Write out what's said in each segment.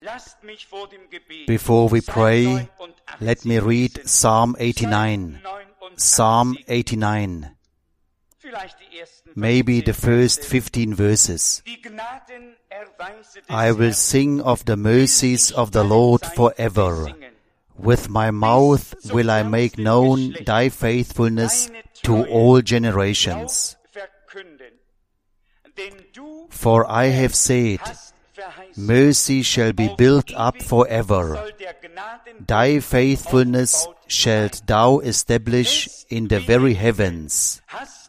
Before we pray, let me read Psalm 89. Psalm 89. Maybe the first 15 verses. I will sing of the mercies of the Lord forever. With my mouth will I make known thy faithfulness to all generations. For I have said, mercy shall be built up forever. Thy faithfulness shalt thou establish in the very heavens.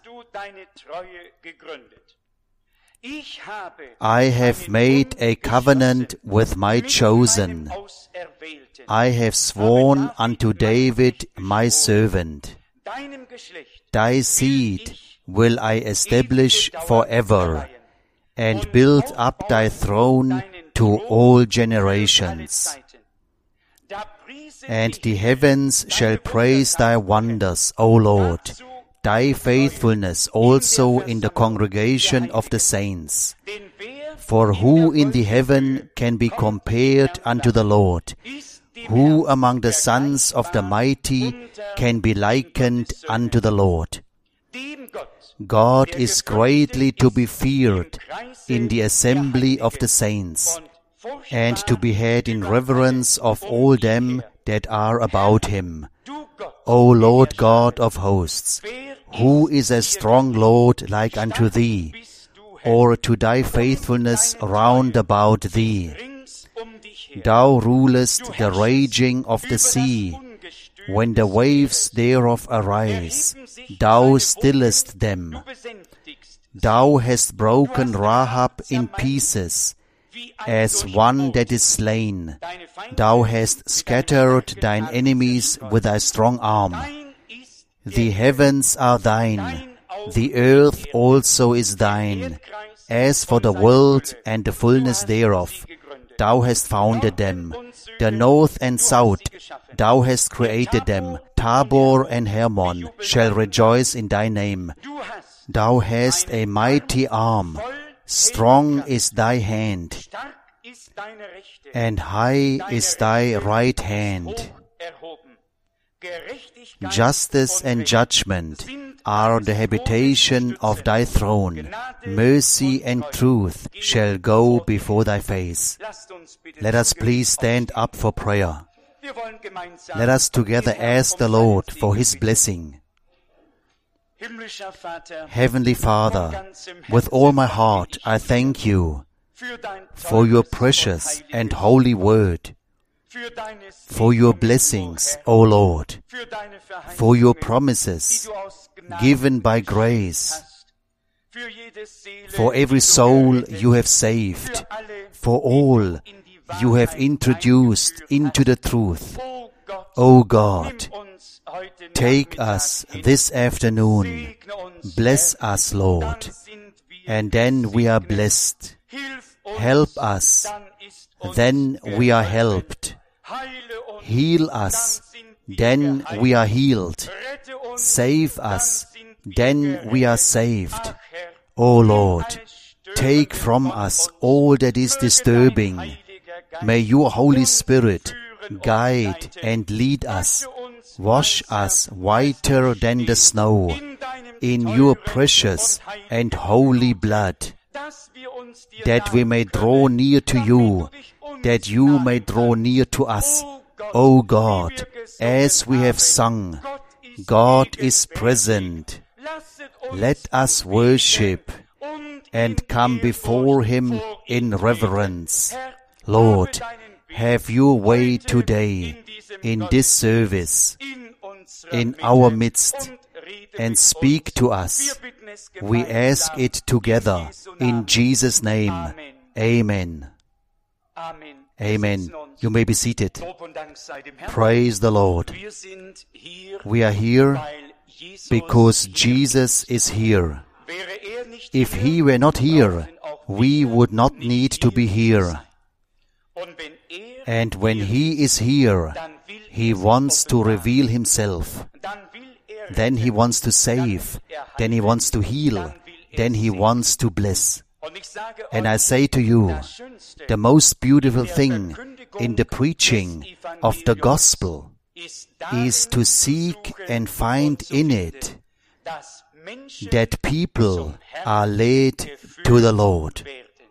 I have made a covenant with my chosen. I have sworn unto David my servant. Thy seed will I establish forever, and build up thy throne to all generations. And the heavens shall praise thy wonders, O Lord, thy faithfulness also in the congregation of the saints. For who in the heaven can be compared unto the Lord? Who among the sons of the mighty can be likened unto the Lord? God is greatly to be feared in the assembly of the saints, and to be had in reverence of all them that are about him. O Lord God of hosts, who is a strong Lord like unto thee, or to thy faithfulness round about thee? Thou rulest the raging of the sea. When the waves thereof arise, thou stillest them. Thou hast broken Rahab in pieces, as one that is slain. Thou hast scattered thine enemies with thy strong arm. The heavens are thine, the earth also is thine. As for the world and the fullness thereof, thou hast founded them. The north and south, thou hast created them. Tabor and Hermon shall rejoice in thy name. Thou hast a mighty arm, strong is thy hand, and high is thy right hand. Justice and judgment are the habitation of thy throne. Mercy and truth shall go before thy face. Let us please stand up for prayer. Let us together ask the Lord for his blessing. Heavenly Father, with all my heart I thank you for your precious and holy word, for your blessings, O Lord, for your promises given by grace, for every soul you have saved, for all you have introduced into the truth. O God, take us this afternoon. Bless us, Lord, and then we are blessed. Help us, then we are helped. Heal us, then we are healed. Save us, then we are saved. O Lord, take from us all that is disturbing. May your Holy Spirit guide and lead us. Wash us whiter than the snow in your precious and holy blood, that we may draw near to you, that you may draw near to us. O God, as we have sung, God is present. Let us worship and come before him in reverence. Lord, have your way today in this service, in our midst, and speak to us. We ask it together in Jesus' name. Amen. Amen. You may be seated. Praise the Lord. We are here because Jesus is here. If he were not here, we would not need to be here. And when he is here, he wants to reveal himself. Then he wants to save. Then he wants to heal. Then he wants to bless. And I say to you, the most beautiful thing in the preaching of the gospel is to seek and find in it that people are led to the Lord.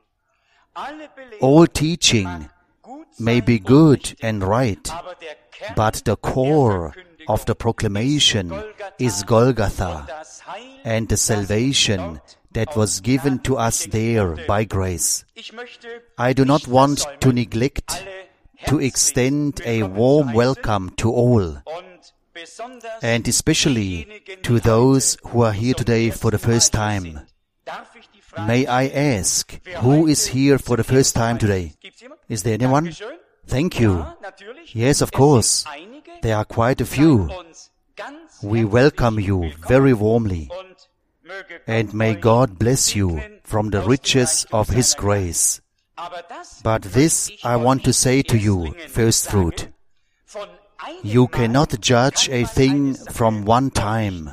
All teaching may be good and right, but the core of the proclamation is Golgotha and the salvation that was given to us there by grace. I do not want to neglect to extend a warm welcome to all, and especially to those who are here today for the first time. May I ask, who is here for the first time today? Is there anyone? Thank you. Yes, of course. There are quite a few. We welcome you very warmly. And may God bless you from the riches of His grace. But this I want to say to you, first fruit. You cannot judge a thing from one time.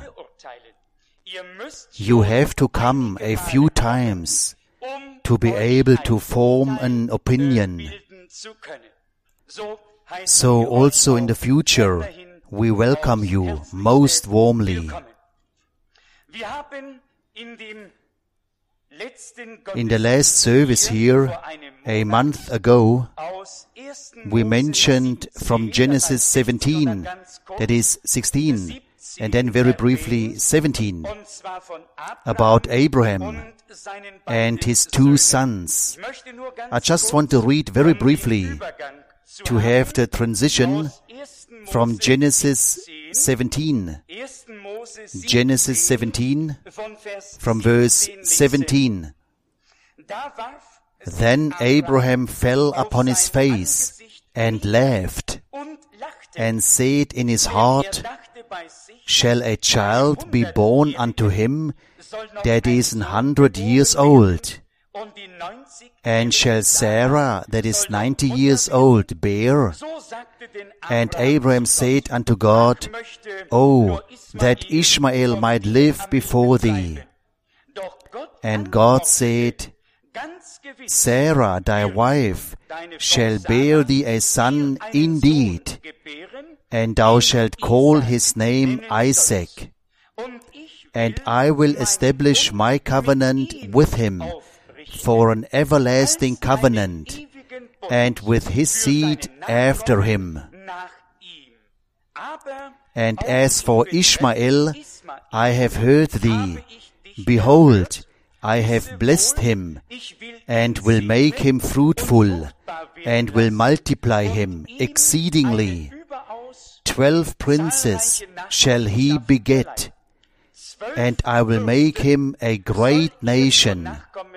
You have to come a few times to be able to form an opinion. So also in the future, we welcome you most warmly. In the last service here, a month ago, we mentioned from Genesis 17, that is 16, and then very briefly 17, about Abraham and his two sons. I just want to read very briefly to have the transition from Genesis 17. Genesis 17, from verse 17. Then Abraham fell upon his face and laughed, and said in his heart, Shall a child be born unto him that is 100 years old? And shall Sarah that is 90 years old bear? And Abraham said unto God, Oh, that Ishmael might live before thee. And God said, Sarah thy wife shall bear thee a son indeed, and thou shalt call his name Isaac. And I will establish my covenant with him for an everlasting covenant, and with his seed after him. And as for Ishmael, I have heard thee. Behold, I have blessed him, and will make him fruitful, and will multiply him exceedingly. 12 princes shall he beget, and I will make him a great nation.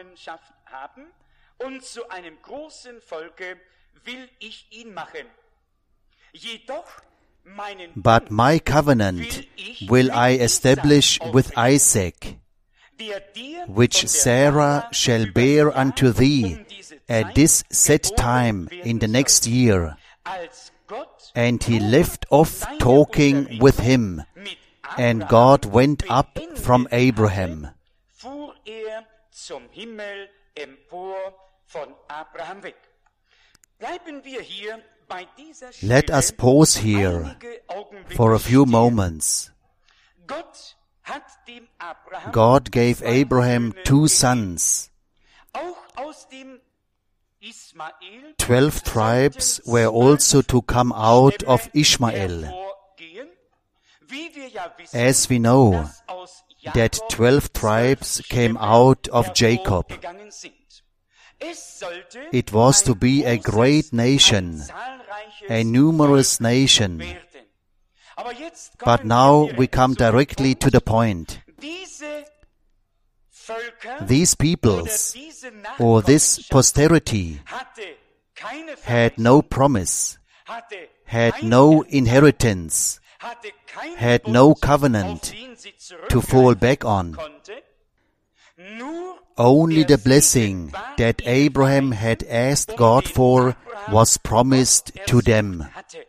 But my covenant will I establish with Isaac, which Sarah shall bear unto thee at this set time in the next year. And he left off talking with him, and God went up from Abraham. Let us pause here for a few moments. God gave Abraham two sons. 12 tribes were also to come out of Ishmael. As we know, that 12 tribes came out of Jacob. It was to be a great nation, a numerous nation. But now we come directly to the point. These peoples, or this posterity, had no promise, had no inheritance, had no covenant to fall back on. Only the blessing that Abraham had asked God for was promised to them.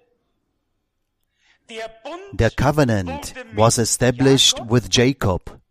The covenant was established with Jacob.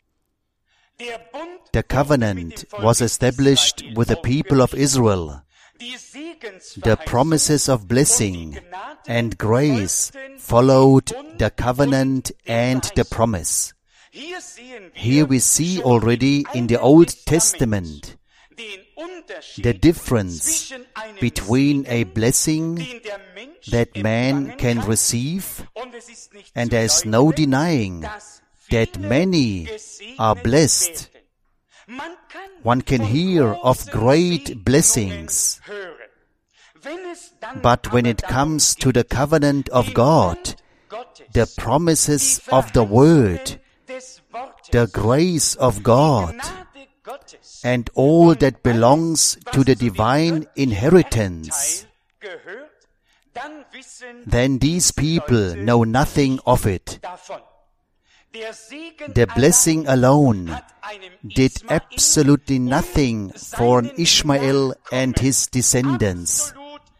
The covenant was established with the people of Israel. The promises of blessing and grace followed the covenant and the promise. Here we see already in the Old Testament the difference between a blessing that man can receive, and there is no denying that many are blessed. One can hear of great blessings, but when it comes to the covenant of God, the promises of the Word, the grace of God, and all that belongs to the divine inheritance, then these people know nothing of it. The blessing alone did absolutely nothing for Ishmael and his descendants.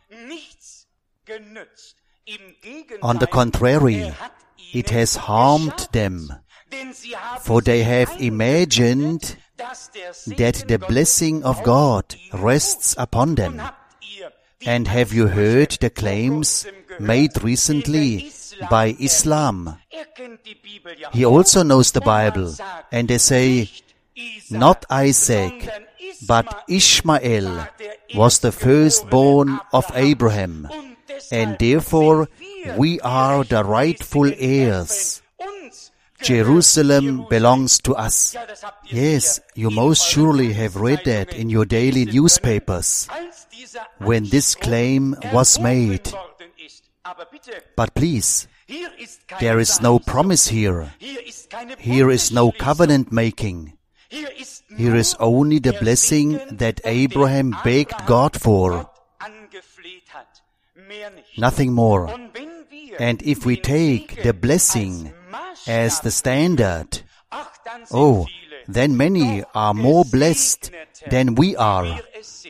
On the contrary, it has harmed them, for they have imagined that the blessing of God rests upon them. And have you heard the claims made recently by Islam? He also knows the Bible, and they say, not Isaac, but Ishmael was the firstborn of Abraham, and therefore we are the rightful heirs. Jerusalem belongs to us. Yes, you most surely have read that in your daily newspapers when this claim was made. But please, there is no promise here. Here is no covenant making. Here is only the blessing that Abraham begged God for. Nothing more. And if we take the blessing as the standard, then many are more blessed than we are.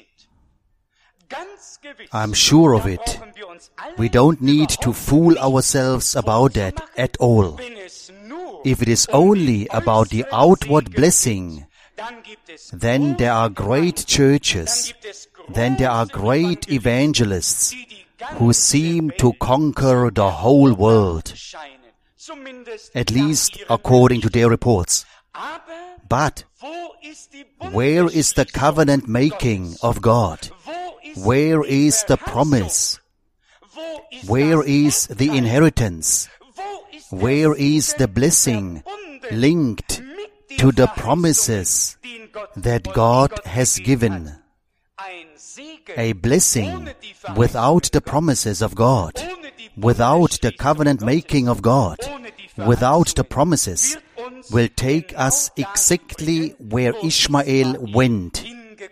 I'm sure of it. We don't need to fool ourselves about that at all. If it is only about the outward blessing, then there are great churches, then there are great evangelists who seem to conquer the whole world, at least according to their reports. But where is the covenant making of God? Where is the promise? Where is the inheritance? Where is the blessing linked to the promises that God has given? A blessing without the promises of God, without the covenant making of God, without the promises, will take us exactly where Ishmael went.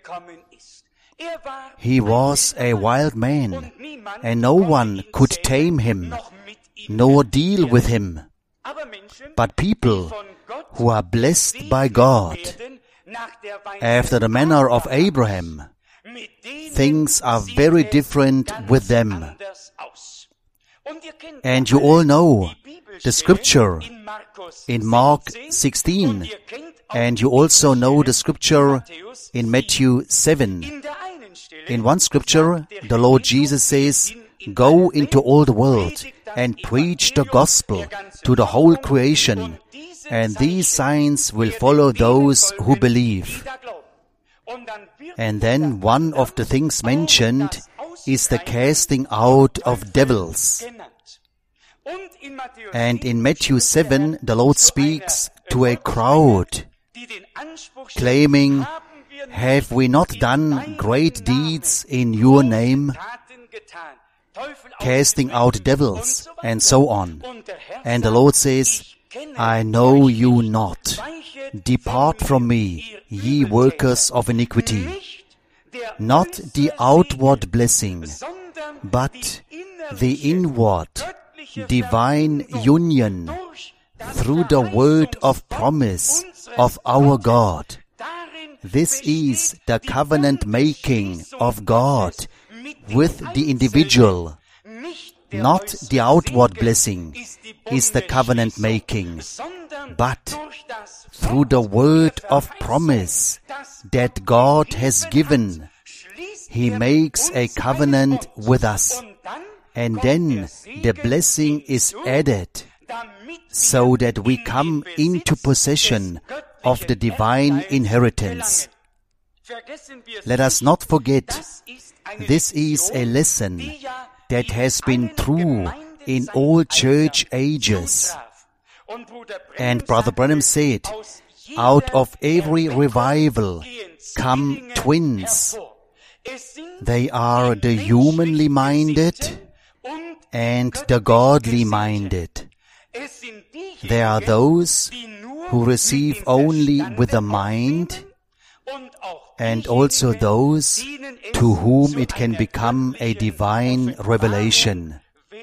He was a wild man, and no one could tame him, nor deal with him. But people who are blessed by God, after the manner of Abraham, things are very different with them. And you all know the scripture in Mark 16, and you also know the scripture in Matthew 7. In one scripture, the Lord Jesus says, "Go into all the world and preach the gospel to the whole creation, and these signs will follow those who believe." And then one of the things mentioned is the casting out of devils. And in Matthew 7, the Lord speaks to a crowd, claiming, "Have we not done great deeds in your name?" Casting out devils, and so on. And the Lord says, "I know you not. Depart from me, ye workers of iniquity." Not the outward blessing, but the inward, divine union through the word of promise of our God. This is the covenant making of God with the individual. Not the outward blessing is the covenant making, but through the word of promise that God has given, He makes a covenant with us. And then the blessing is added so that we come into possession of the divine inheritance. Let us not forget, this is a lesson that has been true in all church ages. And Brother Branham said, out of every revival come twins. They are the humanly minded and the godly minded. There are those who receive only with the mind, and also those to whom it can become a divine revelation,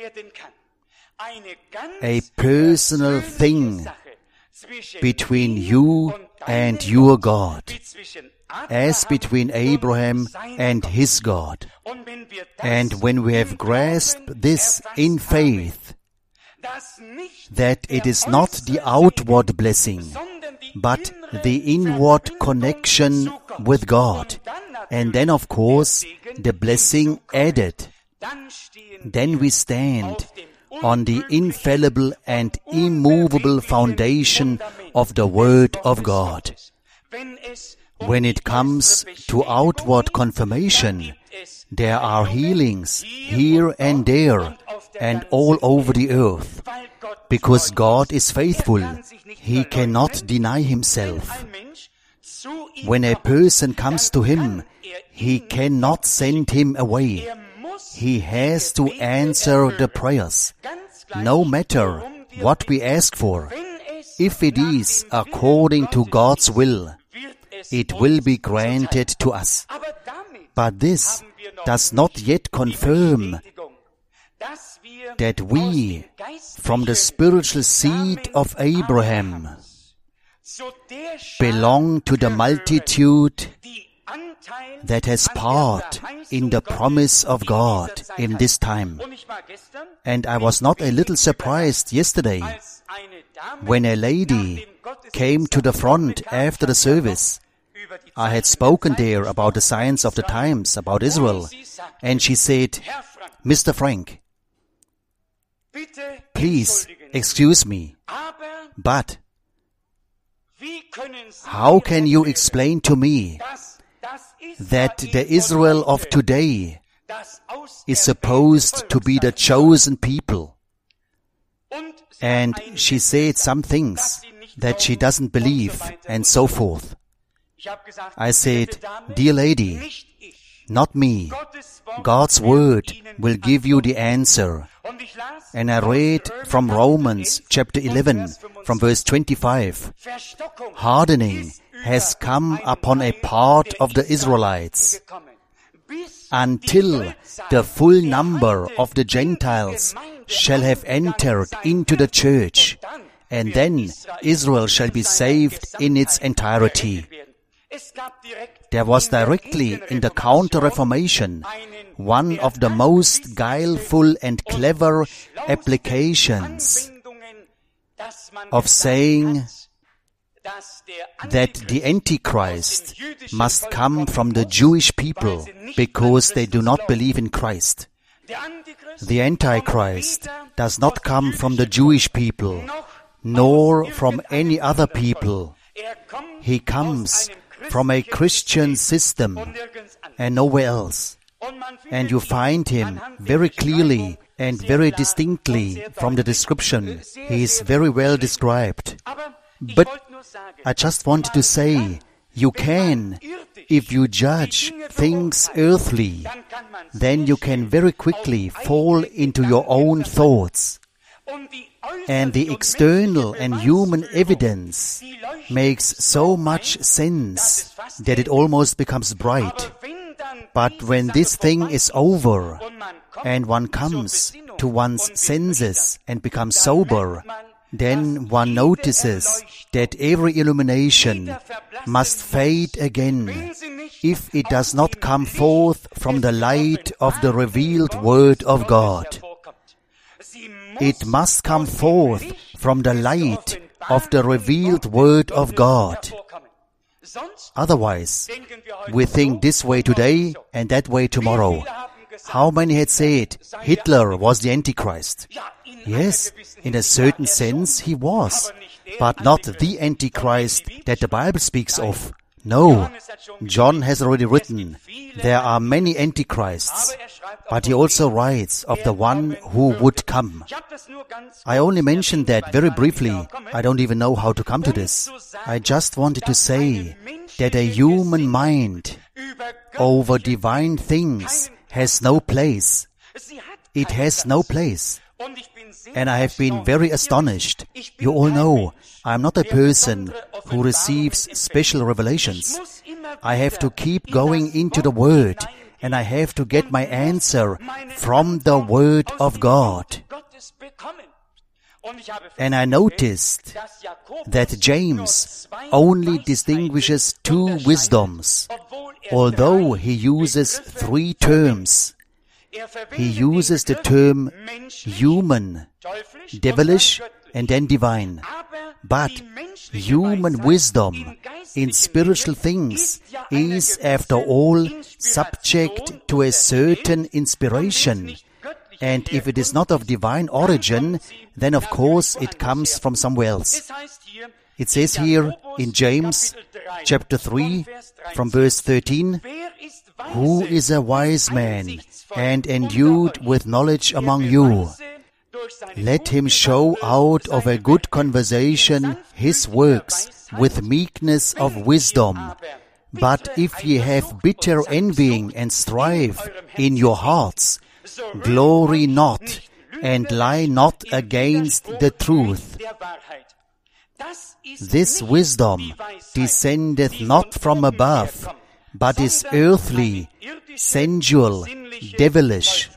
a personal thing between you and your God, as between Abraham and his God. And when we have grasped this in faith, that it is not the outward blessing, but the inward connection with God, and then of course the blessing added, then we stand on the infallible and immovable foundation of the Word of God. When it comes to outward confirmation, there are healings here and there and all over the earth. Because God is faithful, He cannot deny Himself. When a person comes to Him, He cannot send him away. He has to answer the prayers, no matter what we ask for. If it is according to God's will, it will be granted to us. But this does not yet confirm that we, from the spiritual seed of Abraham, belong to the multitude that has part in the promise of God in this time. And I was not a little surprised yesterday when a lady came to the front after the service. I had spoken there about the signs of the times, about Israel, and she said, Mr. Frank, please excuse me, but how can you explain to me that the Israel of today is supposed to be the chosen people? And she said some things that she doesn't believe and so forth. I said, dear lady, not me. God's word will give you the answer. And I read from Romans chapter 11, from verse 25. Hardening has come upon a part of the Israelites until the full number of the Gentiles shall have entered into the church, and then Israel shall be saved in its entirety. There was directly in the Counter-Reformation one of the most guileful and clever applications of saying that the Antichrist must come from the Jewish people because they do not believe in Christ. The Antichrist does not come from the Jewish people, nor from any other people. He comes from a Christian system and nowhere else. And you find him very clearly and very distinctly from the description. He is very well described. But I just wanted to say, you can, if you judge things earthly, then you can very quickly fall into your own thoughts. And the external and human evidence makes so much sense that it almost becomes bright. But when this thing is over and one comes to one's senses and becomes sober, then one notices that every illumination must fade again if it does not come forth from the light of the revealed Word of God. It must come forth from the light of the revealed Word of God. Otherwise, we think this way today and that way tomorrow. How many had said Hitler was the Antichrist? Yes, in a certain sense he was, but not the Antichrist that the Bible speaks of. No, John has already written, there are many Antichrists, but he also writes of the one who would come. I only mentioned that very briefly. I don't even know how to come to this. I just wanted to say that a human mind over divine things has no place. It has no place. And I have been very astonished. You all know, I am not a person who receives special revelations. I have to keep going into the Word, and I have to get my answer from the Word of God. And I noticed that James only distinguishes two wisdoms, although he uses three terms. He uses the term human, devilish, and then divine. But human wisdom in spiritual things is, after all, subject to a certain inspiration. And if it is not of divine origin, then of course it comes from somewhere else. It says here in James chapter 3 from verse 13, "Who is a wise man and endued with knowledge among you? Let him show out of a good conversation his works with meekness of wisdom. But if ye have bitter envying and strife in your hearts, glory not, and lie not against the truth. This wisdom descendeth not from above, but is earthly, sensual, devilish.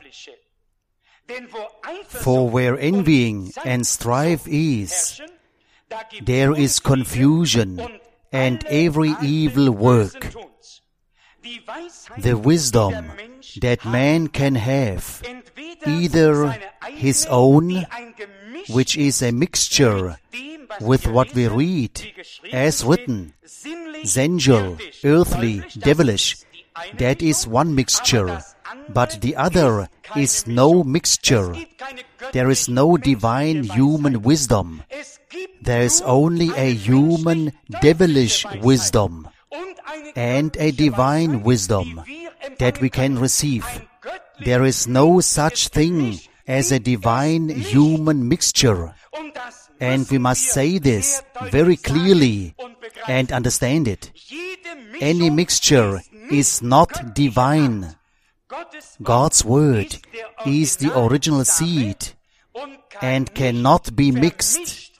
For where envying and strife is, there is confusion and every evil work. The wisdom that man can have, either his own, which is a mixture with what we read, as written, sensual, earthly, devilish, that is one mixture, but the other is no mixture. There is no divine human wisdom. There is only a human devilish wisdom and a divine wisdom that we can receive. There is no such thing as a divine human mixture. And we must say this very clearly and understand it. Any mixture is not divine. God's Word is the original seed and cannot be mixed.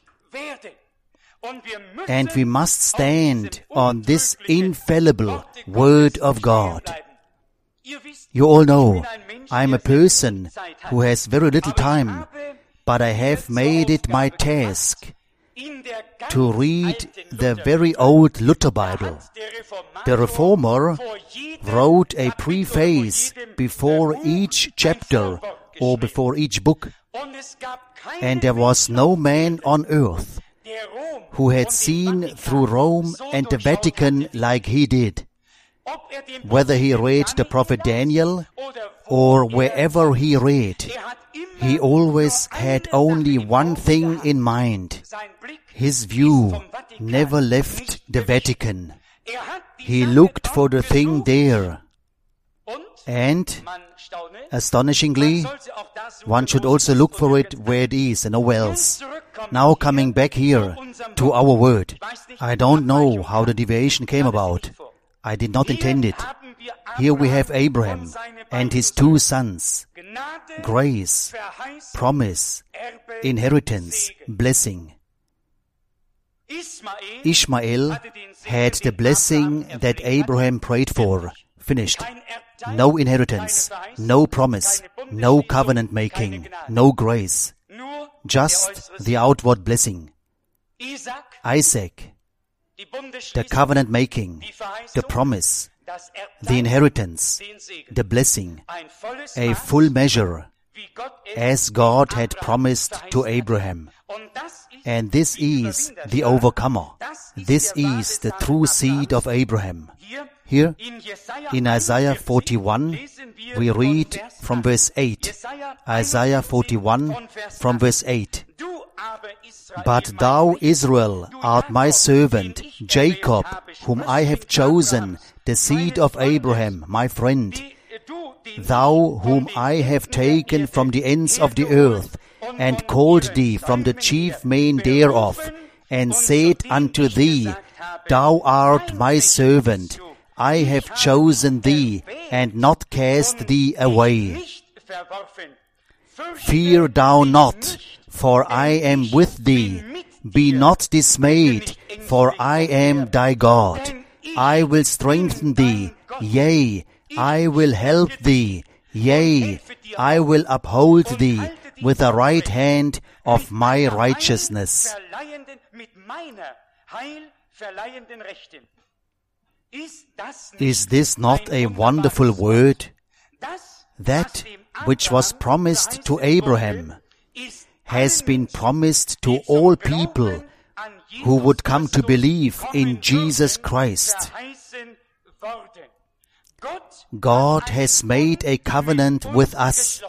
And we must stand on this infallible Word of God. You all know, I am a person who has very little time, but I have made it my task to read the very old Luther Bible. The Reformer wrote a preface before each chapter or before each book, and there was no man on earth who had seen through Rome and the Vatican like he did. Whether he read the prophet Daniel or wherever he read, he always had only one thing in mind. His view never left the Vatican. He looked for the thing there. And, astonishingly, one should also look for it where it is and nowhere else. Now coming back here to our word, I don't know how the deviation came about. I did not intend it. Here we have Abraham and his two sons. Grace, promise, inheritance, blessing. Ishmael had the blessing that Abraham prayed for. Finished. No inheritance, no promise, no covenant making, no grace. Just the outward blessing. Isaac, the covenant making, the promise, the inheritance, the blessing, a full measure, as God had promised to Abraham. And this is the overcomer. This is the true seed of Abraham. Here, in Isaiah 41, we read from verse 8. Isaiah 41 from verse 8. But thou, Israel, art my servant, Jacob, whom I have chosen, the seed of Abraham, my friend. Thou, whom I have taken from the ends of the earth, and called thee from the chief men thereof, and said unto thee, Thou art my servant, I have chosen thee, and not cast thee away. Fear thou not, for I am with thee. Be not dismayed, for I am thy God. I will strengthen thee, yea, I will help thee, yea, I will uphold thee with the right hand of my righteousness. Is this not a wonderful word? That which was promised to Abraham has been promised to all people who would come to believe in Jesus Christ. God has made a covenant with us,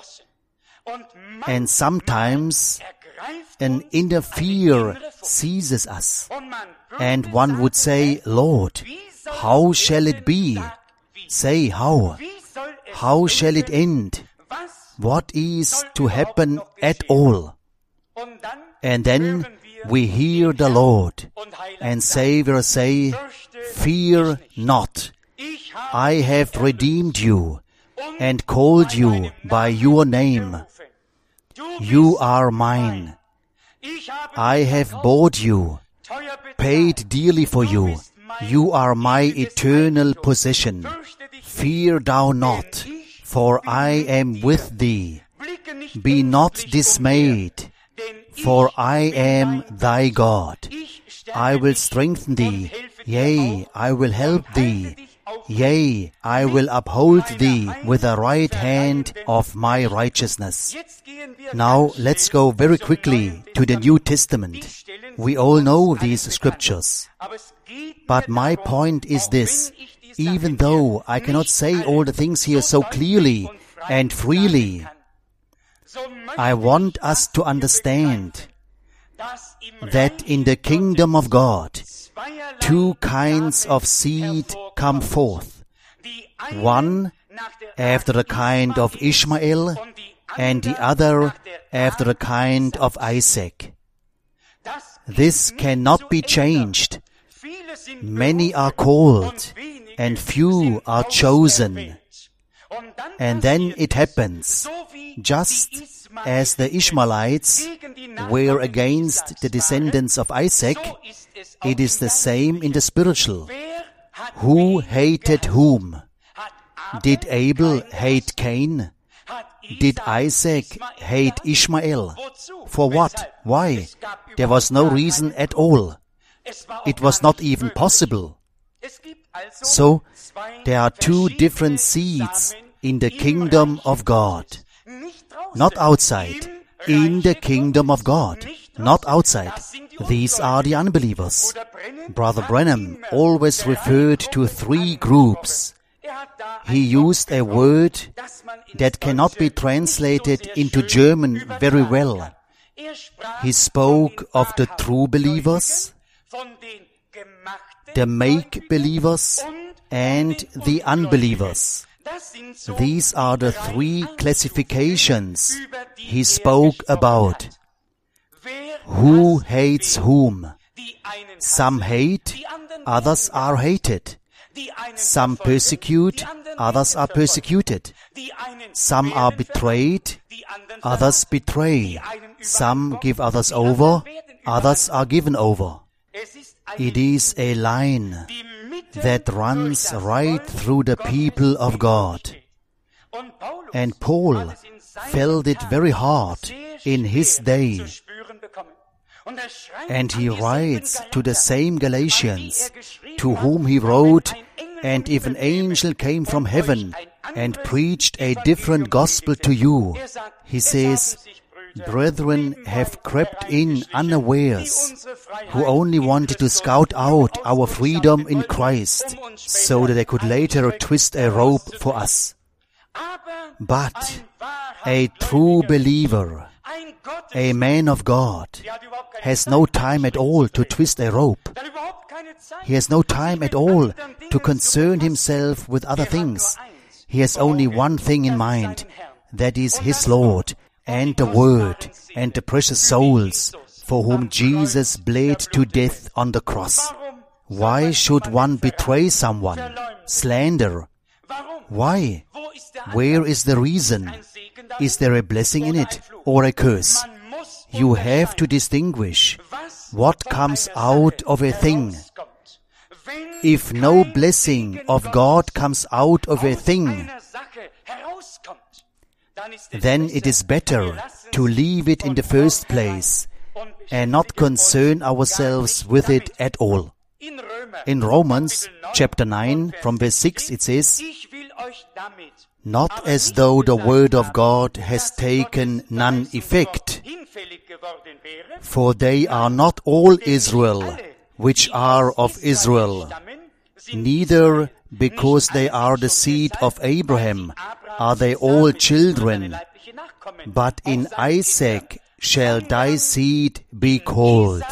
and sometimes an interferer seizes us, and one would say, Lord, how shall it be? Say how? How shall it end? What is to happen at all? And then we hear the Lord, and Savior say, Fear not. I have redeemed you and called you by your name. You are mine. I have bought you, paid dearly for you. You are my eternal possession. Fear thou not, for I am with thee. Be not dismayed, for I am thy God. I will strengthen thee, yea, I will help thee. Yea, I will uphold thee with the right hand of my righteousness. Now let's go very quickly to the New Testament. We all know these scriptures. But my point is this: even though I cannot say all the things here so clearly and freely, I want us to understand that in the kingdom of God, two kinds of seed come forth. One after the kind of Ishmael, and the other after the kind of Isaac. This cannot be changed. Many are called, and few are chosen. And then it happens, just as the Ishmaelites were against the descendants of Isaac, it is the same in the spiritual. Who hated whom? Did Abel hate Cain? Did Isaac hate Ishmael? For what? Why? There was no reason at all. It was not even possible. So, there are two different seeds in the kingdom of God. Not outside. In the kingdom of God. Not outside. These are the unbelievers. Brother Branham always referred to three groups. He used a word that cannot be translated into German very well. He spoke of the true believers, the make-believers, and the unbelievers. These are the three classifications he spoke about. Who hates whom? Some hate, others are hated. Some persecute, others are persecuted. Some are betrayed, others betray. Some give others over, others are given over. It is a line that runs right through the people of God. And Paul felt it very hard in his day. And he writes to the same Galatians, to whom he wrote And if an angel came from heaven and preached a different gospel to you, he says, brethren have crept in unawares, who only wanted to scout out our freedom in Christ, so that they could later twist a rope for us. But a true believer, a man of God, has no time at all to twist a rope. He has no time at all to concern himself with other things. He has only one thing in mind, that is his Lord, and the Word, and the precious souls, for whom Jesus bled to death on the cross. Why should one betray someone? Slander. Why? Where is the reason? Is there a blessing in it, or a curse? You have to distinguish what comes out of a thing. If no blessing of God comes out of a thing, then it is better to leave it in the first place and not concern ourselves with it at all. In Romans chapter 9 from verse 6 it says, not as though the word of God has taken none effect, for they are not all Israel which are of Israel, neither because they are the seed of Abraham are they all children, but in Isaac shall thy seed be called.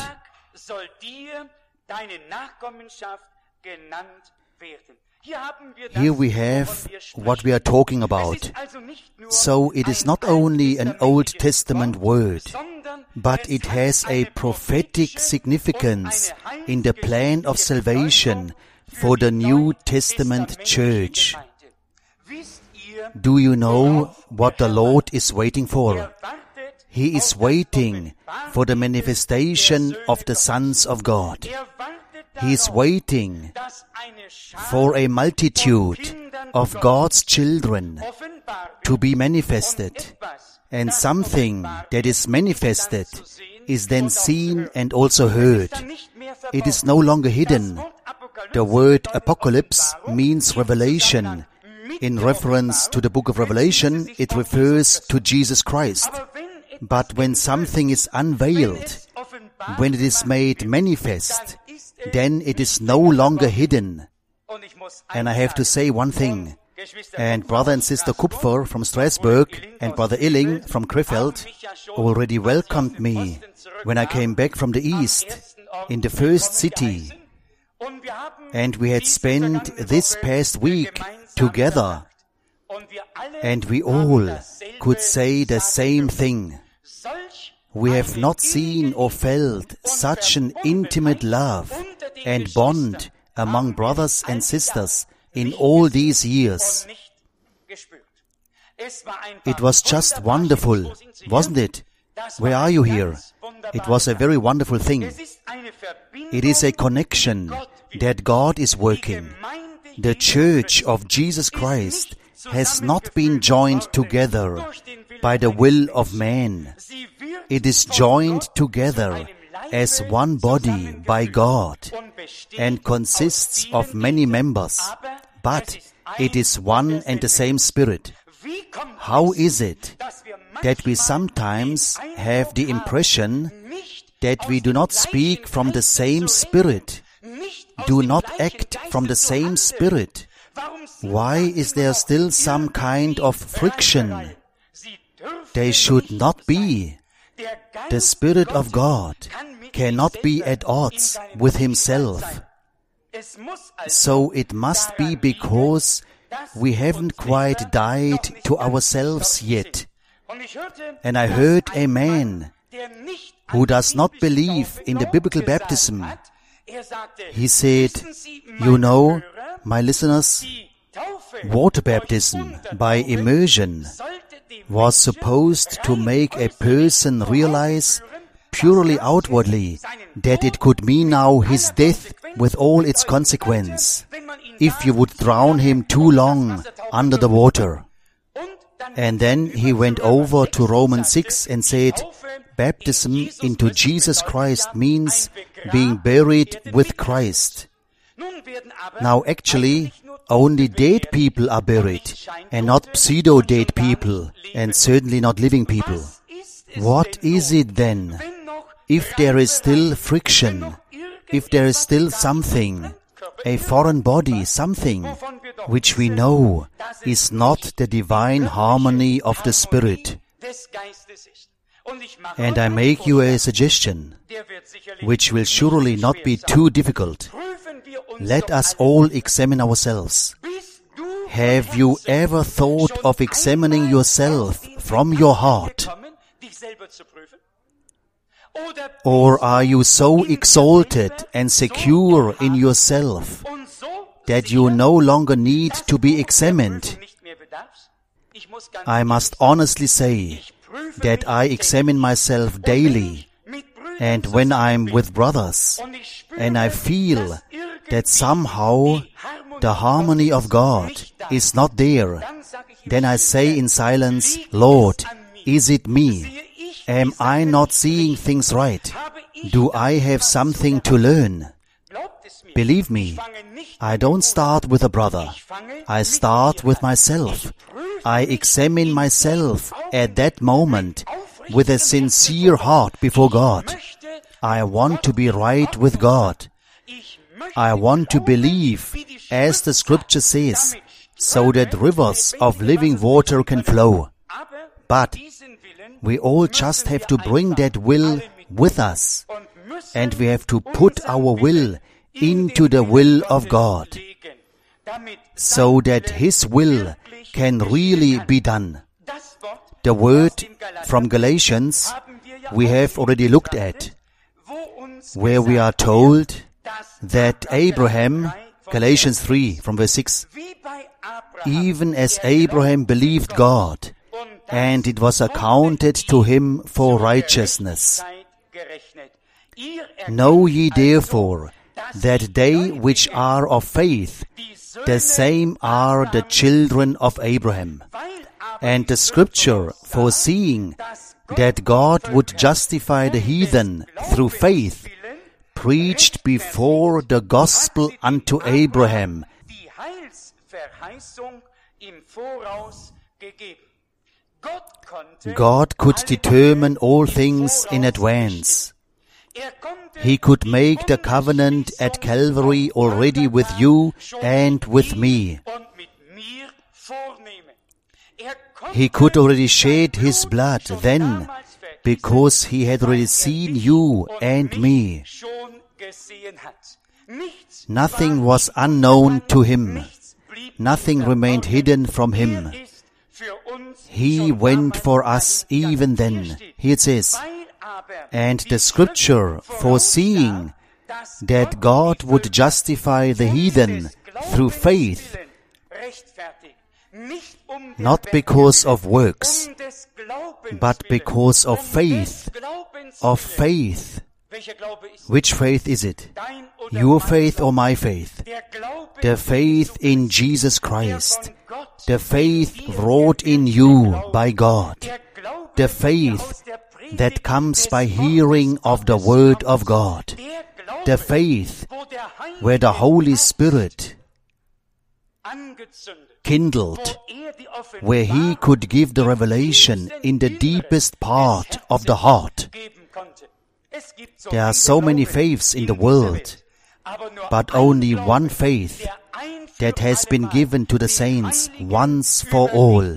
Here we have what we are talking about. So it is not only an Old Testament word, but it has a prophetic significance in the plan of salvation for the New Testament church. Do you know what the Lord is waiting for? He is waiting for the manifestation of the sons of God. He is waiting for a multitude of God's children to be manifested. And something that is manifested is then seen and also heard. It is no longer hidden. The word apocalypse means revelation. In reference to the book of Revelation, it refers to Jesus Christ. But when something is unveiled, when it is made manifest, then it is no longer hidden. And I have to say one thing. And Brother and Sister Kupfer from Strasbourg and Brother Illing from Krefeld already welcomed me when I came back from the East in the first city. And we had spent this past week together. And we all could say the same thing. We have not seen or felt such an intimate love and bond among brothers and sisters in all these years. It was just wonderful, wasn't it? Where are you here? It was a very wonderful thing. It is a connection that God is working. The Church of Jesus Christ has not been joined together by the will of man. It is joined together as one body by God and consists of many members, but it is one and the same Spirit. How is it that we sometimes have the impression that we do not speak from the same Spirit, do not act from the same Spirit? Why is there still some kind of friction? They should not be. The Spirit of God cannot be at odds with Himself. So it must be because we haven't quite died to ourselves yet. And I heard a man who does not believe in the biblical baptism. He said, you know, my listeners, water baptism by immersion was supposed to make a person realize purely outwardly that it could mean now his death with all its consequence if you would drown him too long under the water. And then he went over to Romans 6 and said, baptism into Jesus Christ means being buried with Christ. Now actually, only dead people are buried, and not pseudo-dead people, and certainly not living people. What is it then? If there is still friction, if there is still something, a foreign body, something which we know is not the divine harmony of the Spirit. And I make you a suggestion, which will surely not be too difficult. Let us all examine ourselves. Have you ever thought of examining yourself from your heart? Or are you so exalted and secure in yourself that you no longer need to be examined? I must honestly say that I examine myself daily, and when I'm with brothers, and I feel that somehow the harmony of God is not there, then I say in silence, Lord, is it me? Am I not seeing things right? Do I have something to learn? Believe me, I don't start with a brother. I start with myself. I examine myself at that moment with a sincere heart before God. I want to be right with God. I want to believe, as the Scripture says, so that rivers of living water can flow. But we all just have to bring that will with us, and we have to put our will into the will of God, so that His will can really be done. The word from Galatians we have already looked at, where we are told that Abraham, Galatians 3 from verse 6, even as Abraham believed God, and it was accounted to him for righteousness. Know ye therefore that they which are of faith, the same are the children of Abraham. And the Scripture, foreseeing that God would justify the heathen through faith, preached before the gospel unto Abraham. God could determine all things in advance. He could make the covenant at Calvary already with you and with me. He could already shed His blood then, because He had already seen you and me. Nothing was unknown to Him. Nothing remained hidden from Him. He went for us even then. Here it says, and the Scripture, foreseeing that God would justify the heathen through faith, not because of works, but because of faith. Of faith. Which faith is it? Your faith or my faith? The faith in Jesus Christ. The faith wrought in you by God. The faith that comes by hearing of the Word of God. The faith where the Holy Spirit kindled, where He could give the revelation in the deepest part of the heart. There are so many faiths in the world, but only one faith that has been given to the saints once for all.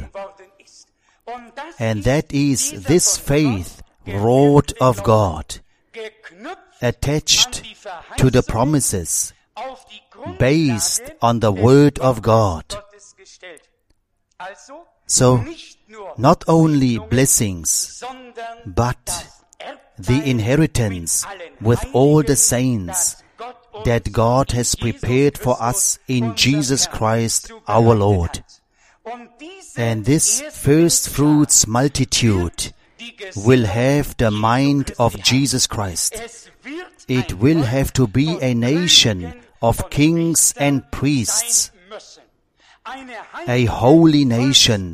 And that is this faith wrought of God, attached to the promises, based on the Word of God. So, not only blessings, but the inheritance with all the saints that God has prepared for us in Jesus Christ our Lord. And this first fruits multitude will have the mind of Jesus Christ. It will have to be a nation of kings and priests, a holy nation,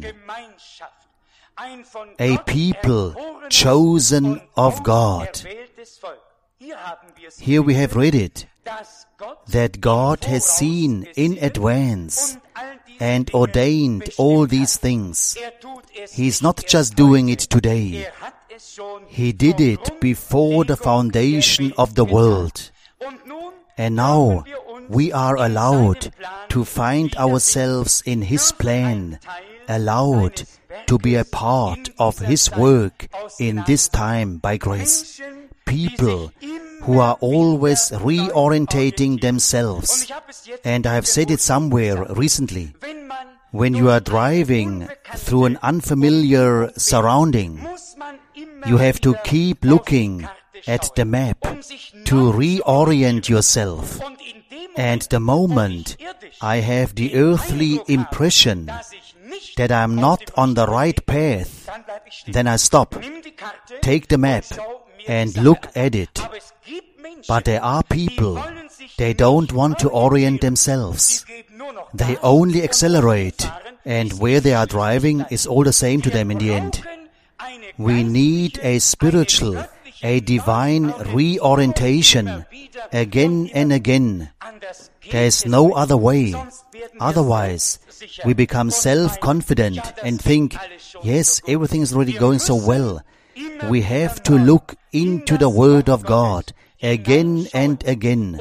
a people chosen of God. Here we have read it, that God has seen in advance and ordained all these things. He's not just doing it today. He did it before the foundation of the world. And now we are allowed to find ourselves in His plan, allowed to be a part of His work in this time by grace. People who are always reorientating themselves. And I have said it somewhere recently. When you are driving through an unfamiliar surrounding, you have to keep looking at the map to reorient yourself. And the moment I have the earthly impression that I am not on the right path, then I stop, take the map and look at it. But there are people, they don't want to orient themselves. They only accelerate, and where they are driving is all the same to them in the end. We need a spiritual, a divine reorientation again and again. There is no other way. Otherwise, we become self-confident and think, yes, everything is already going so well. We have to look into the Word of God again and again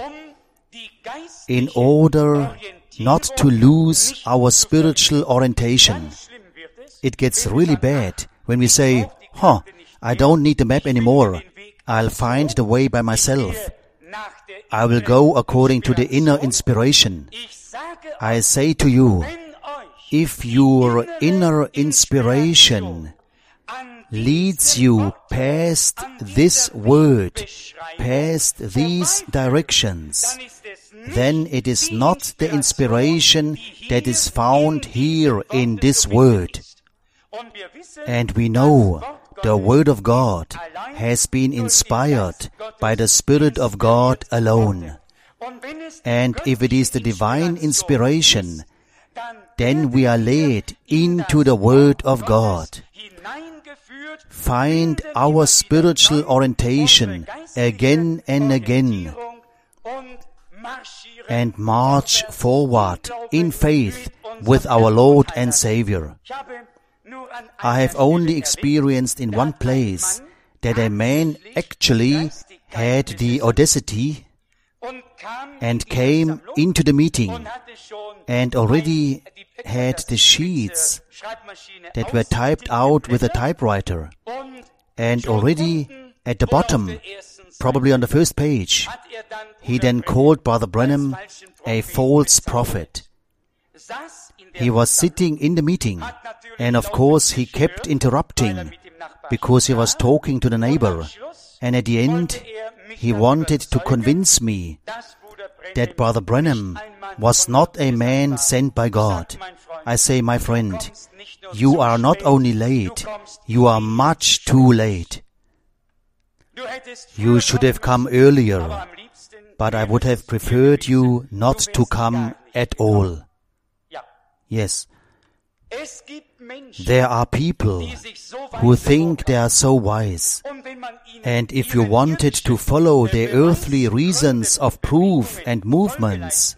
in order not to lose our spiritual orientation. It gets really bad when we say, I don't need the map anymore. I'll find the way by myself. I will go according to the inner inspiration. I say to you, if your inner inspiration leads you past this word, past these directions, then it is not the inspiration that is found here in this word. And we know the Word of God has been inspired by the Spirit of God alone. And if it is the divine inspiration, then we are led into the Word of God. Find our spiritual orientation again and again and march forward in faith with our Lord and Savior. I have only experienced in one place that a man actually had the audacity and came into the meeting and already had the sheets that were typed out with a typewriter, and already at the bottom, probably on the first page, he then called Brother Branham a false prophet. He was sitting in the meeting, and of course he kept interrupting because he was talking to the neighbor, and at the end he wanted to convince me that Brother Branham was not a man sent by God. I say, my friend, you are not only late, you are much too late. You should have come earlier, but I would have preferred you not to come at all. Yes, there are people who think they are so wise, and if you wanted to follow their earthly reasons of proof and movements,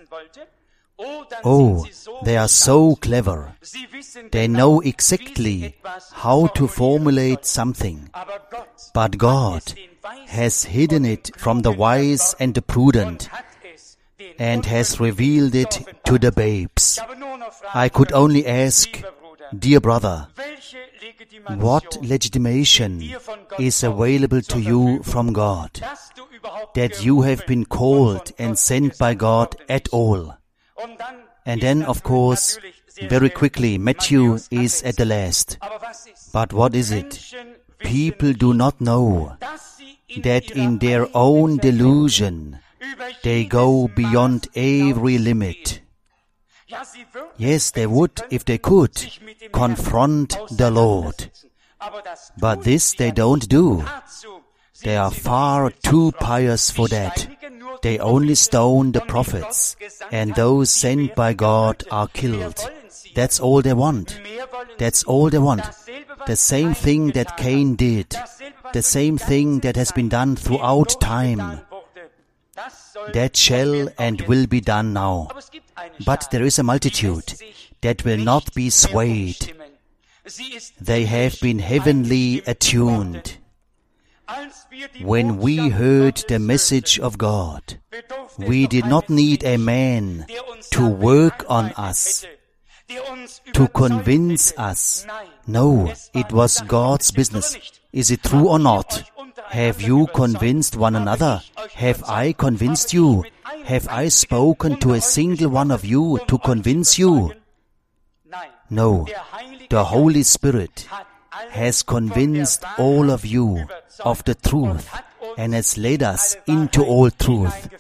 they are so clever. They know exactly how to formulate something. But God has hidden it from the wise and the prudent and has revealed it to the babes. I could only ask, dear brother, what legitimation is available to you from God that you have been called and sent by God at all? And then, of course, very quickly, Matthew is at the last. But what is it? People do not know that in their own delusion, they go beyond every limit. Yes, they would, if they could, confront the Lord. But this they don't do. They are far too pious for that. They only stone the prophets, and those sent by God are killed. That's all they want. That's all they want. The same thing that Cain did. The same thing that has been done throughout time. that shall and will be done now. But there is a multitude that will not be swayed. They have been heavenly attuned. When we heard the message of God, we did not need a man to work on us, to convince us. No, it was God's business. Is it true or not? Have you convinced one another? Have I convinced you? Have I spoken to a single one of you to convince you? No, the Holy Spirit has convinced all of you of the truth and has led us into all truth.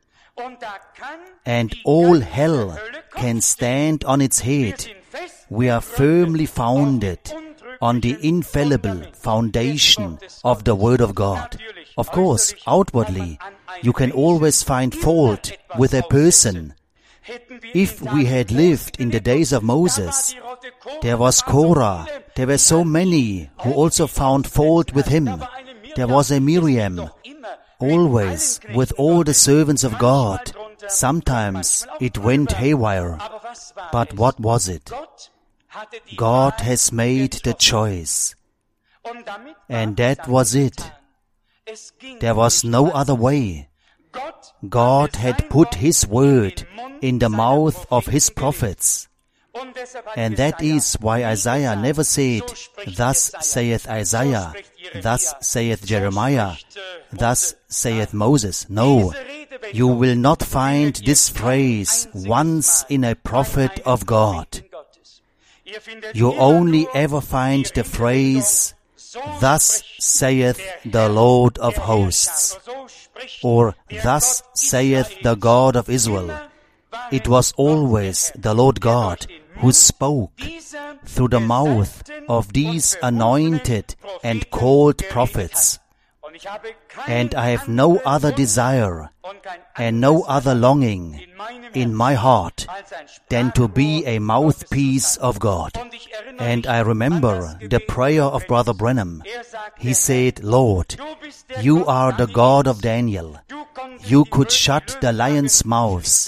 And all hell can stand on its head. We are firmly founded on the infallible foundation of the Word of God. Of course, outwardly, you can always find fault with a person. If we had lived in the days of Moses, there was Korah, there were so many who also found fault with him. There was a Miriam, always with all the servants of God. Sometimes it went haywire. But what was it? God has made the choice. And that was it. There was no other way. God had put His word in the mouth of His prophets. And that is why Isaiah never said, "Thus saith Isaiah, thus saith Jeremiah, thus saith Moses." No, you will not find this phrase once in a prophet of God. You only ever find the phrase, "Thus saith the Lord of hosts," or "Thus saith the God of Israel." It was always the Lord God who spoke through the mouth of these anointed and called prophets. And I have no other desire and no other longing in my heart than to be a mouthpiece of God. And I remember the prayer of Brother Branham. He said, "Lord, you are the God of Daniel. You could shut the lions' mouths.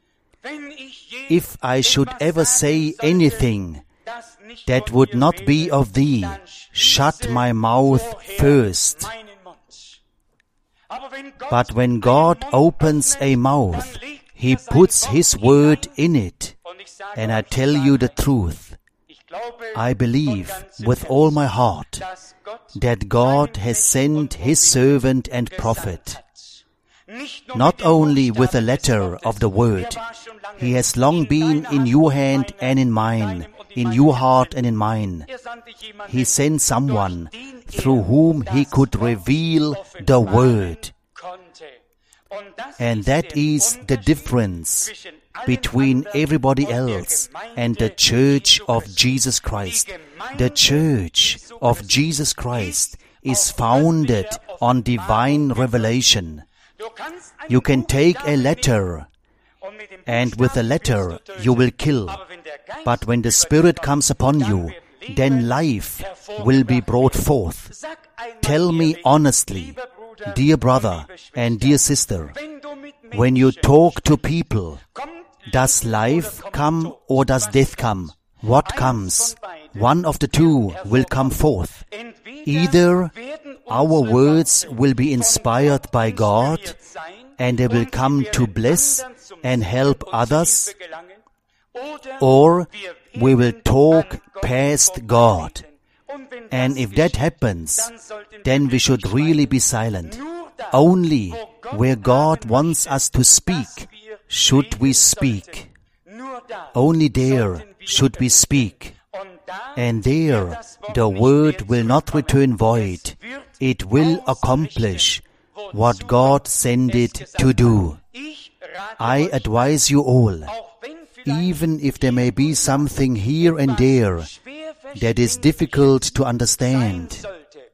If I should ever say anything that would not be of thee, shut my mouth first." But when God opens a mouth, He puts His word in it. And I tell you the truth, I believe with all my heart that God has sent His servant and prophet, not only with a letter of the word. He has long been in your hand and in mine, in your heart and in mine. He sent someone through whom He could reveal the word. And that is the difference between everybody else and the Church of Jesus Christ. The Church of Jesus Christ is founded on divine revelation. You can take a letter, and with a letter you will kill. But when the Spirit comes upon you, then life will be brought forth. Tell me honestly, dear brother and dear sister, when you talk to people, does life come or does death come? What comes? One of the two will come forth. Either our words will be inspired by God and they will come to bless and help others, or we will talk past God. And if that happens, then we should really be silent. Only where God wants us to speak should we speak. Only there should we speak. And there the word will not return void. It will accomplish what God sent it to do. I advise you all, even if there may be something here and there that is difficult to understand,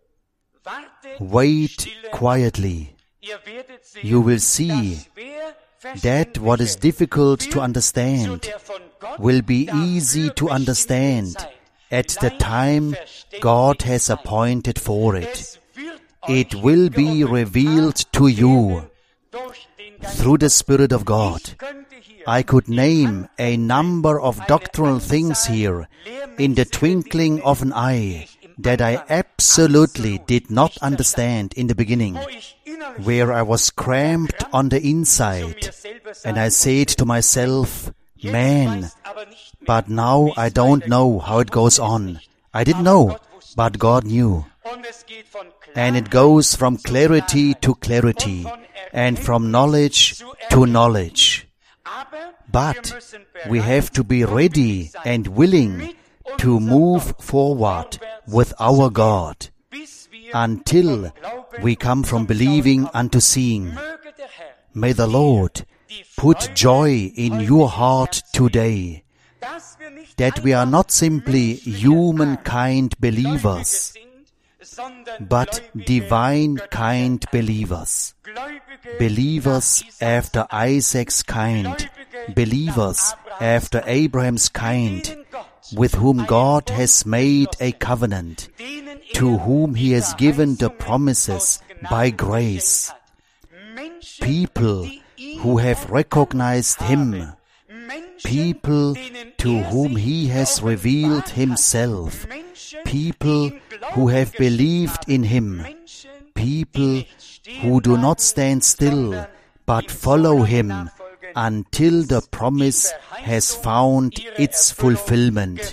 wait quietly. You will see that what is difficult to understand will be easy to understand at the time God has appointed for it. It will be revealed to you through the Spirit of God. I could name a number of doctrinal things here in the twinkling of an eye that I absolutely did not understand in the beginning, where I was cramped on the inside, and I said to myself, man, but now I don't know how it goes on. I didn't know, but God knew. And it goes from clarity to clarity, and from knowledge to knowledge. But we have to be ready and willing to move forward with our God until we come from believing unto seeing. May the Lord put joy in your heart today, that we are not simply humankind believers, but divine kind believers. Believers after Isaac's kind, believers after Abraham's kind, with whom God has made a covenant, to whom He has given the promises by grace. People who have recognized Him, people to whom He has revealed Himself, people who have believed in Him, people who do not stand still, but follow Him until the promise has found its fulfillment.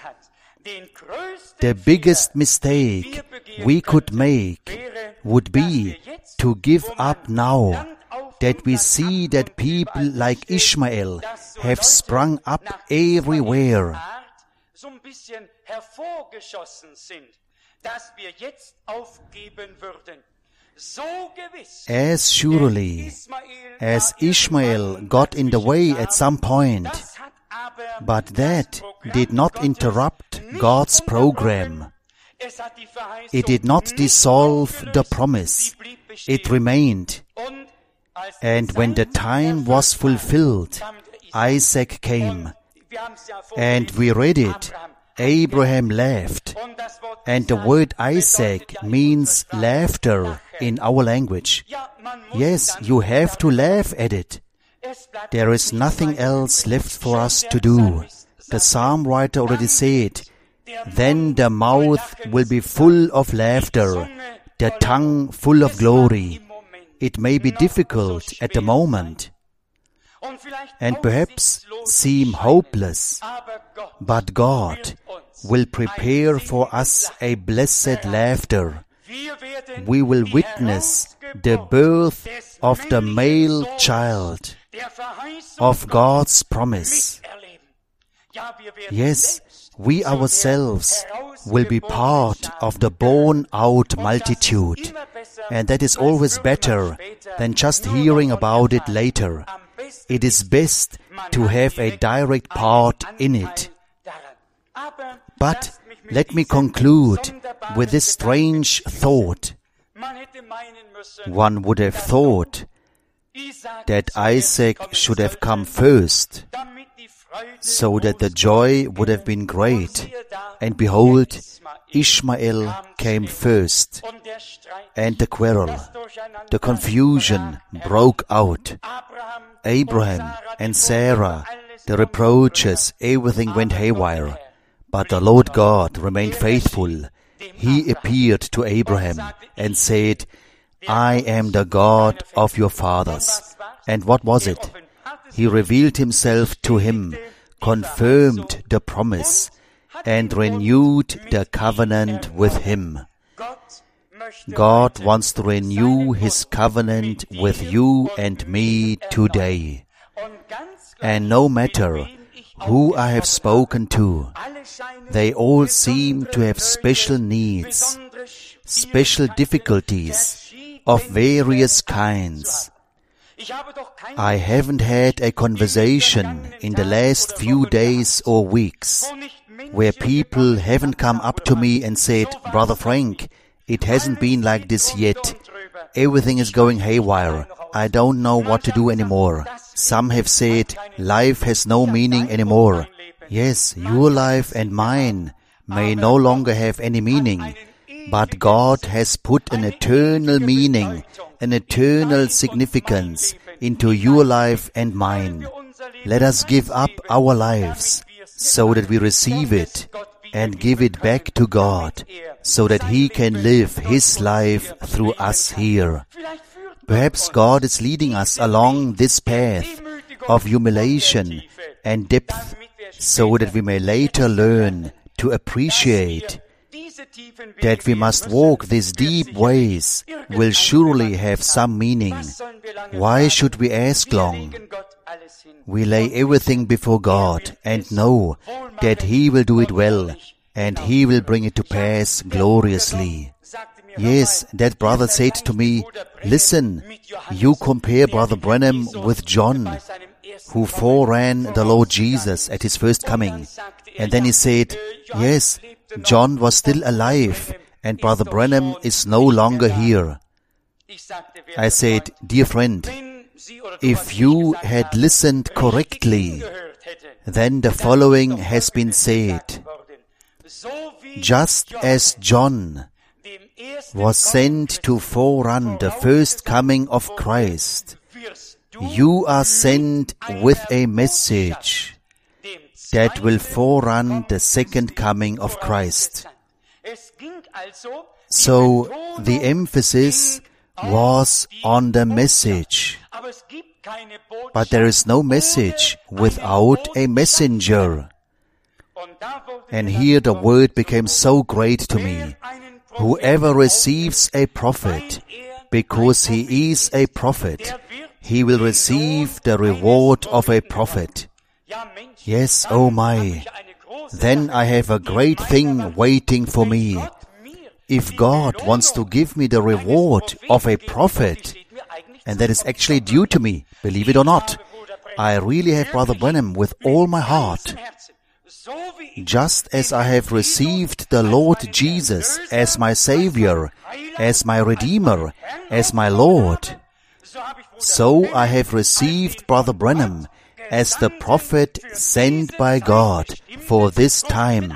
The biggest mistake we could make would be to give up now that we see that people like Ishmael have sprung up everywhere. As surely as Ishmael got in the way at some point, but that did not interrupt God's program. It did not dissolve the promise. It remained. And when the time was fulfilled, Isaac came. And we read it. Abraham laughed. And the word Isaac means laughter in our language. Yes, you have to laugh at it. There is nothing else left for us to do. The psalm writer already said, then the mouth will be full of laughter, the tongue full of glory. It may be difficult at the moment, and perhaps seem hopeless, but God will prepare for us a blessed laughter. We will witness the birth of the male child of God's promise. Yes, we ourselves will be part of the born-out multitude, and that is always better than just hearing about it later. It is best to have a direct part in it. But let me conclude with this strange thought. One would have thought that Isaac should have come first, so that the joy would have been great. And behold, Ishmael came first, and the quarrel, the confusion broke out. Abraham and Sarah, the reproaches, everything went haywire. But the Lord God remained faithful. He appeared to Abraham and said, I am the God of your fathers. And what was it? He revealed Himself to him, confirmed the promise, and renewed the covenant with him. God wants to renew His covenant with you and me today. And no matter who I have spoken to, they all seem to have special needs, special difficulties of various kinds. I haven't had a conversation in the last few days or weeks where people haven't come up to me and said, Brother Frank, it hasn't been like this yet. Everything is going haywire. I don't know what to do anymore. Some have said, life has no meaning anymore. Yes, your life and mine may no longer have any meaning, but God has put an eternal meaning, an eternal significance into your life and mine. Let us give up our lives so that we receive it and give it back to God so that He can live His life through us here. Perhaps God is leading us along this path of humiliation and depth so that we may later learn to appreciate that we must walk these deep ways will surely have some meaning. Why should we ask long? We lay everything before God and know that He will do it well and He will bring it to pass gloriously. Yes, that brother said to me, listen, you compare Brother Branham with John, who foreran the Lord Jesus at His first coming. And then he said, yes, John was still alive and Brother Branham is no longer here. I said, dear friend, if you had listened correctly, then the following has been said. Just as John was sent to forerun the first coming of Christ, you are sent with a message that will forerun the second coming of Christ. So the emphasis was on the message. But there is no message without a messenger. And here the word became so great to me. Whoever receives a prophet, because he is a prophet, he will receive the reward of a prophet. Yes, oh my, then I have a great thing waiting for me. If God wants to give me the reward of a prophet, and that is actually due to me, believe it or not, I really have Brother Branham with all my heart. Just as I have received the Lord Jesus as my Savior, as my Redeemer, as my Lord, so I have received Brother Branham as the prophet sent by God for this time.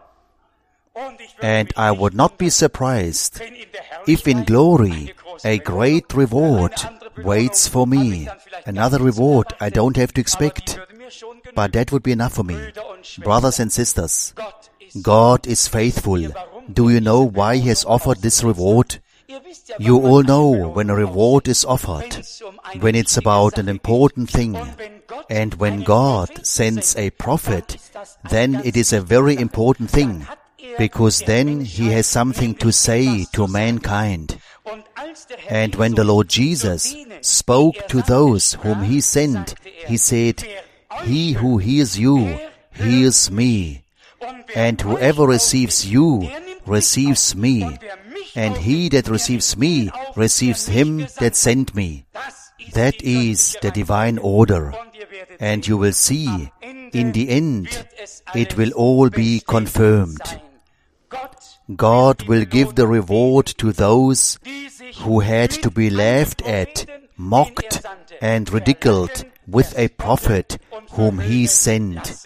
And I would not be surprised if in glory a great reward waits for me. Another reward I don't have to expect, but that would be enough for me. Brothers and sisters, God is faithful. Do you know why He has offered this reward? You all know when a reward is offered, when it's about an important thing. And when God sends a prophet, then it is a very important thing, because then He has something to say to mankind. And when the Lord Jesus spoke to those whom He sent, He said, "He who hears you, hears me. And whoever receives you, receives me. And he that receives me, receives Him that sent me." That is the divine order. And you will see, in the end, it will all be confirmed. God will give the reward to those who had to be laughed at, mocked, and ridiculed with a prophet whom He sent.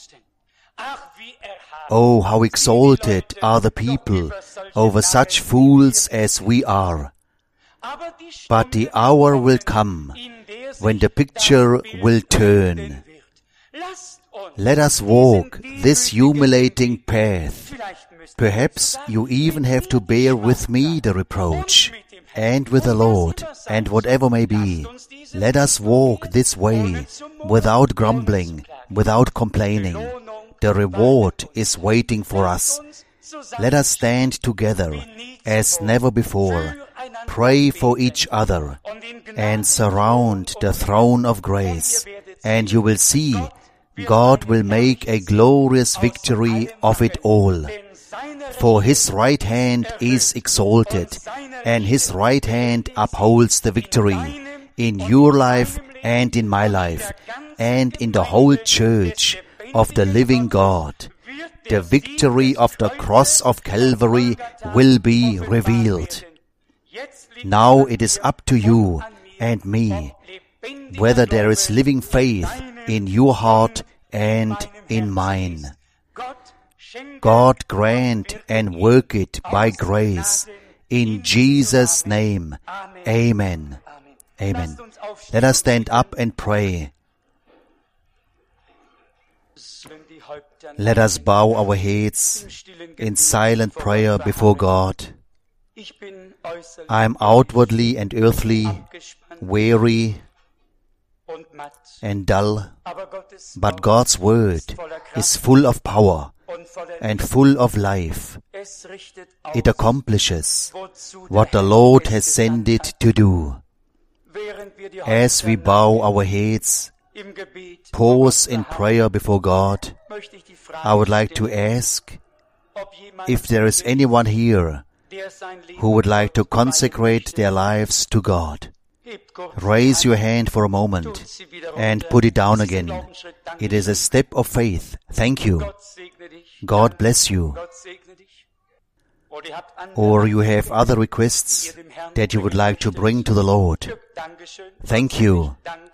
Oh, how exalted are the people over such fools as we are. But the hour will come when the picture will turn. Let us walk this humiliating path. Perhaps you even have to bear with me the reproach, and with the Lord, and whatever may be. Let us walk this way without grumbling, without complaining. The reward is waiting for us. Let us stand together as never before, pray for each other, and surround the throne of grace, and you will see God will make a glorious victory of it all. For His right hand is exalted, and His right hand upholds the victory in your life and in my life, and in the whole church of the living God. The victory of the cross of Calvary will be revealed. Now it is up to you and me, whether there is living faith in your heart and in mine. God grant and work it by grace. In Jesus' name, Amen. Amen. Let us stand up and pray. Let us bow our heads in silent prayer before God. I am outwardly and earthly weary and dull, but God's word is full of power and full of life. It accomplishes what the Lord has sent it to do. As we bow our heads, pause in prayer before God, I would like to ask if there is anyone here who would like to consecrate their lives to God. Raise your hand for a moment and put it down again. It is a step of faith. Thank you. God bless you. Or you have other requests that you would like to bring to the Lord. Thank you.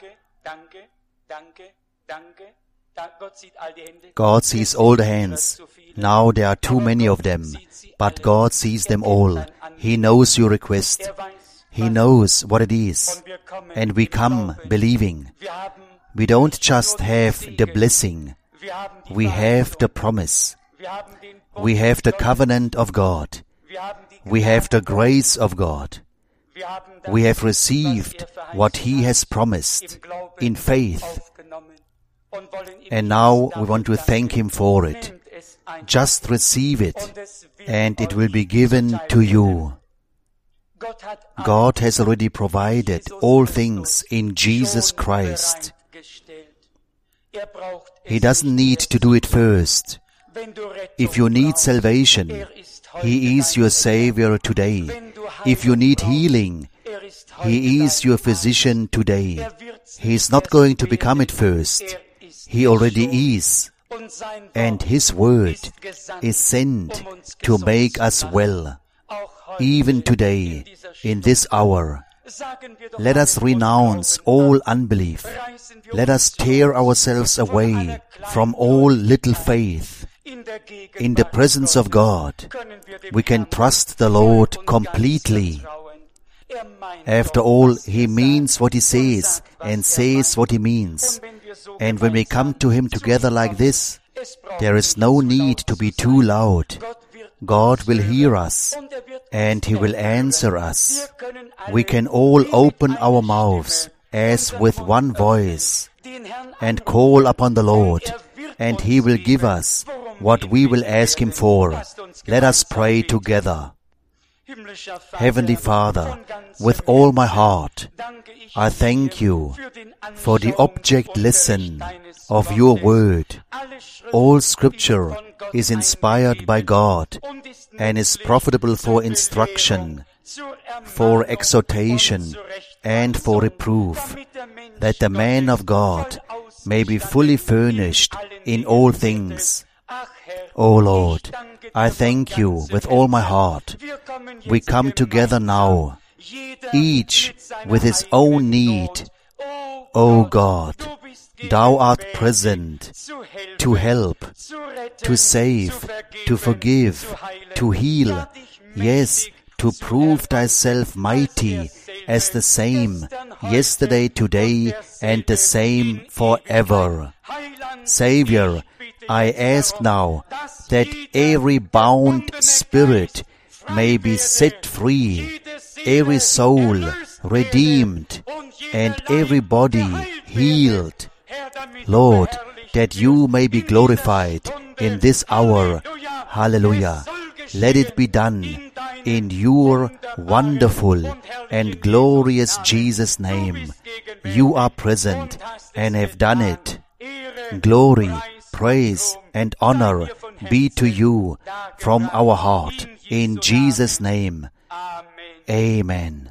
God sees all the hands. Now there are too many of them, but God sees them all. He knows your request. He knows what it is. And we come believing. We don't just have the blessing. We have the promise. We have the covenant of God. We have the grace of God. We have received what He has promised in faith. And now we want to thank Him for it. Just receive it, and it will be given to you. God has already provided all things in Jesus Christ. He doesn't need to do it first. If you need salvation, He is your Savior today. If you need healing, He is your physician today. He is not going to become it first. He already is. And His word is sent to make us well. Even today, in this hour, let us renounce all unbelief. Let us tear ourselves away from all little faith. In the presence of God, we can trust the Lord completely. After all, He means what He says and says what He means. And when we come to Him together like this, there is no need to be too loud. God will hear us, and He will answer us. We can all open our mouths as with one voice and call upon the Lord, and He will give us what we will ask Him for. Let us pray together. Heavenly Father, with all my heart, I thank You for the object lesson of Your word. All Scripture is inspired by God and is profitable for instruction, for exhortation, and for reproof, that the man of God may be fully furnished in all things. O Lord, I thank You with all my heart. We come together now, each with his own need. O God, Thou art present to help, to save, to forgive, to heal, yes, to prove Thyself mighty as the same yesterday, today, and the same forever. Savior, I ask now that every bound spirit may be set free, every soul redeemed, and every body healed. Lord, that You may be glorified in this hour. Hallelujah. Let it be done in Your wonderful and glorious Jesus' name. You are present and have done it. Glory, praise, and honor be to You from our heart. In Jesus' name. Amen.